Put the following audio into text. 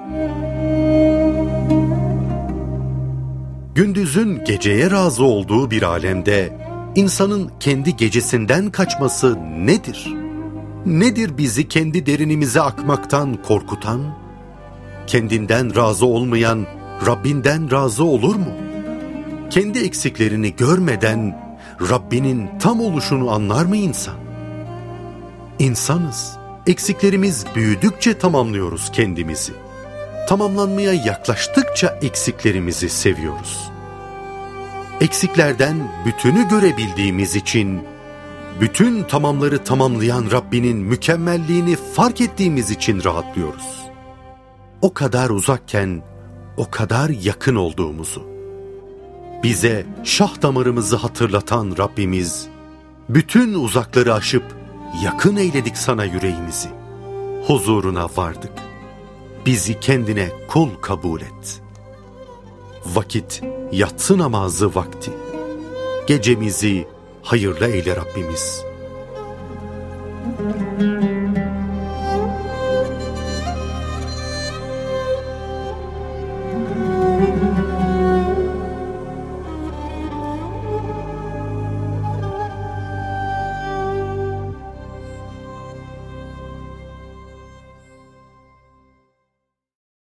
Gündüzün geceye razı olduğu bir alemde insanın kendi gecesinden kaçması nedir? Nedir bizi kendi derinimize akmaktan korkutan? Kendinden razı olmayan Rabbinden razı olur mu? Kendi eksiklerini görmeden Rabbinin tam oluşunu anlar mı insan? İnsanız. Eksiklerimiz büyüdükçe tamamlıyoruz kendimizi. Tamamlanmaya yaklaştıkça eksiklerimizi seviyoruz. Eksiklerden bütünü görebildiğimiz için, bütün tamamları tamamlayan Rabbinin mükemmelliğini fark ettiğimiz için rahatlıyoruz. O kadar uzakken, o kadar yakın olduğumuzu, bize şah damarımızı hatırlatan Rabbimiz, bütün uzakları aşıp yakın eyledik sana yüreğimizi. Huzuruna vardık. Bizi kendine kul kabul et. Vakit yatsı namazı vakti. Gecemizi hayırlı eyle Rabbimiz.